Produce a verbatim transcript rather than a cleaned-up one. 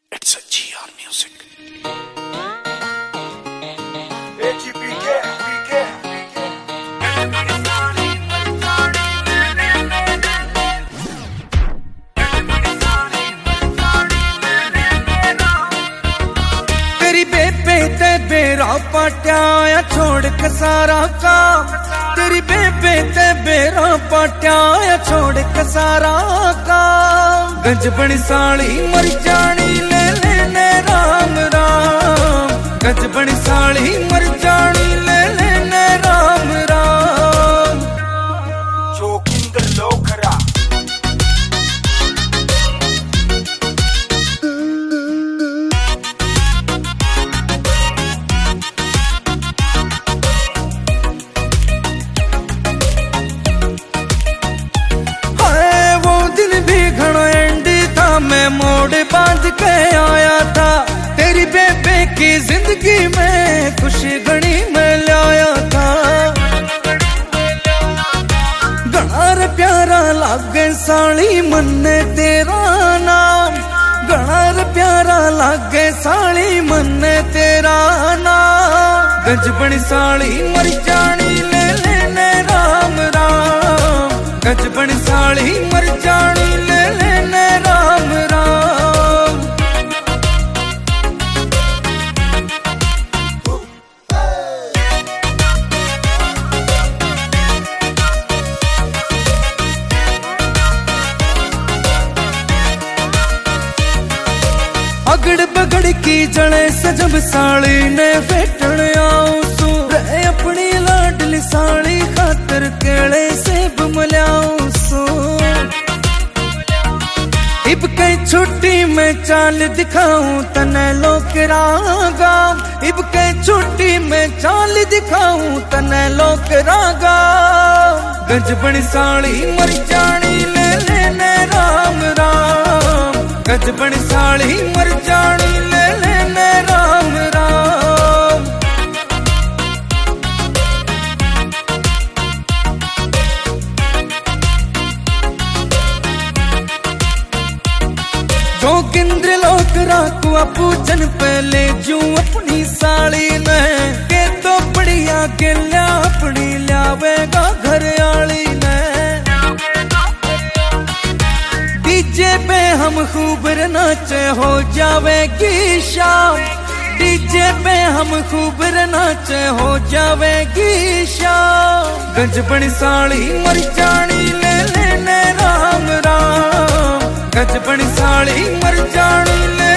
It's a G R music. तेरी बेबे ते बेरा पाट्या छोड़ के सारा काम, तेरी बेबे ते बेरा पाट्या छोड़ के सारा काम। गंज बनी साली मर जानी ले लेने राम राम, गंज बनी साली मर जानी ले लेने राम राम। जोगिंदर लोखरा मैं मोड़ बांध के आया था, तेरी बेबे की जिंदगी में खुशी घड़ी में लाया था। गणार प्यारा लागे साली मन्ने तेरा नाम, गणार प्यारा लागे साली मन्ने तेरा नाम। गंज बनी साली मर जानी ले लेने राम राम, गंज बनी साली मर जानी ले लेने राम राम। अगड़ बगड़ की जड़े सजब साली ने फेटण आऊं सू, रे अपनी लाडली साली खातर केले सेब मल्याऊं सू। इब कई छुट्टी में चाल दिखाऊं तने लोकरा गाम, इब कई छुट्टी में चाल दिखाऊं तने लोकरा गाम। गंज बनी साली मर जानी ले लेने राम राम, गंज बनी साली मर जानी ले लेने राम राम। जोगिंद्र लोकरा को पूजन पहले जू अपनी साली ने, के तो बढ़िया के लिया अपनी लियावेगा घर आली ने। डीजे पे हम खूब नाचे हो जावेगी शाम, डीजे पे हम खूब नाचे हो जावेगी शाम। गंज बनी साली मर जानी ले लेने राम राम, गंज बनी साली मर जानी ले